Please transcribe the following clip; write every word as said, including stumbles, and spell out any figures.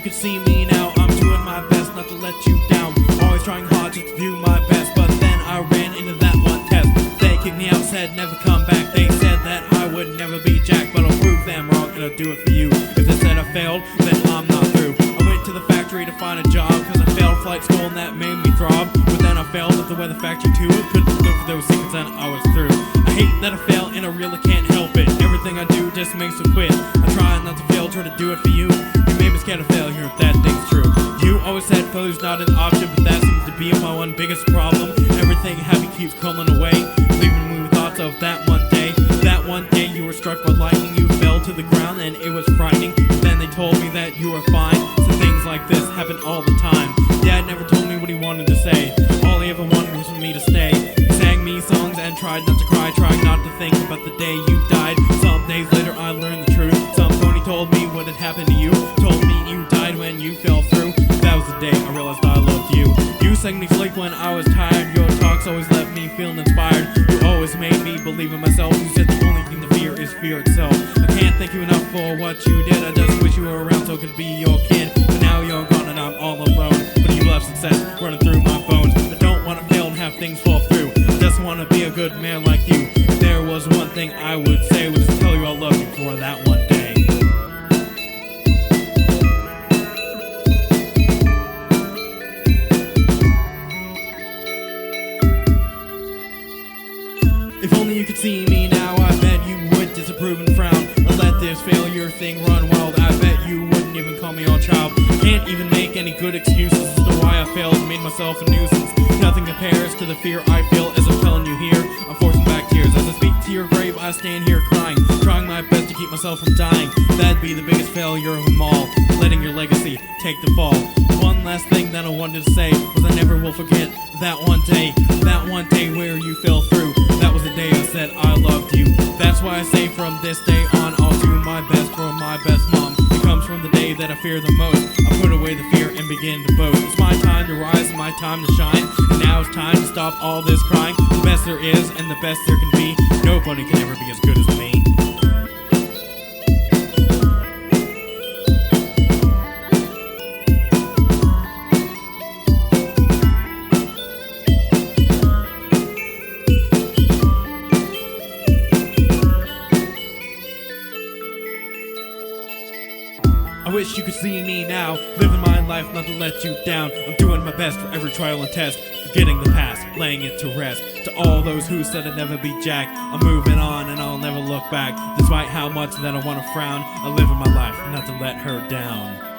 could see me now, I'm doing my best not to let you down. Always trying hard just to do my best, but then I ran into that one test. They kicked me out, said never come back. They said that I would never be Jack, but I'll prove them wrong and I'll do it for you. If they said I failed, then I'm not through. I went to the factory to find a job, cause I failed flight school and that made me throb. But then I failed at the weather factory too. I couldn't live with those secrets and I was through. I hate that I fail and I really can't help it. Everything I do just makes me quit. I try not to fail, try to do it for you. You made me scared of failure if that thing's true. You always said failure's not an option, but that seems to be my one biggest problem. Everything happy keeps crumbling away, leaving me with thoughts of that one day. That one day you were struck by lightning, you fell to the ground and it was frightening. Then they told me that you were fine. So things like this happen all the time. Dad never told me what he wanted to say. All he ever wanted was for me to stay. He sang me songs and tried not to cry, tried not to think about the day you died. Some days later I learned the truth. Some phony told me what had happened to you, told me you died when you fell through. That was the day I realized I loved you. You sang me sleep when I was tired. Your talks always left me feeling inspired. You always made me believe in myself. You said the only thing to fear is fear itself. I can't thank you enough for what you did. I just wish you were around so I could be your kid. But now you're gone and I'm all alone. But you left success running through my bones. I don't want to fail and have things fall through. I just want to be a good man like you. If there was one thing I would say, would just tell you I love you for that one day. If only you could see me now, I bet you would disapprove and frown. I let this failure thing run wild, I bet you wouldn't even call me your child. Can't even make any good excuses as to why I failed and made myself a nuisance. Nothing compares to the fear I feel as I'm telling you here. I'm forcing back tears as I speak to your grave. I stand here crying, trying my best to keep myself from dying. That'd be the biggest failure of them all, letting your legacy take the fall. One last thing that I wanted to say was I never will forget that one day, that one day where you fell through. That was the day I said I loved you. That's why I say from this day on I'll do my best for my best mom. It comes from the day that I fear the most. I put away the fear and begin to boast. It's my time to rise and my time to shine. And now it's time to stop all this crying. The best there is and the best there can be. Nobody can ever be as good as me. I wish you could see me now, living my life not to let you down. I'm doing my best for every trial and test, forgetting the past, laying it to rest. To all those who said I'd never be Jack, I'm moving on and I'll never look back. Despite how much that I want to frown, I live in my life not to let her down.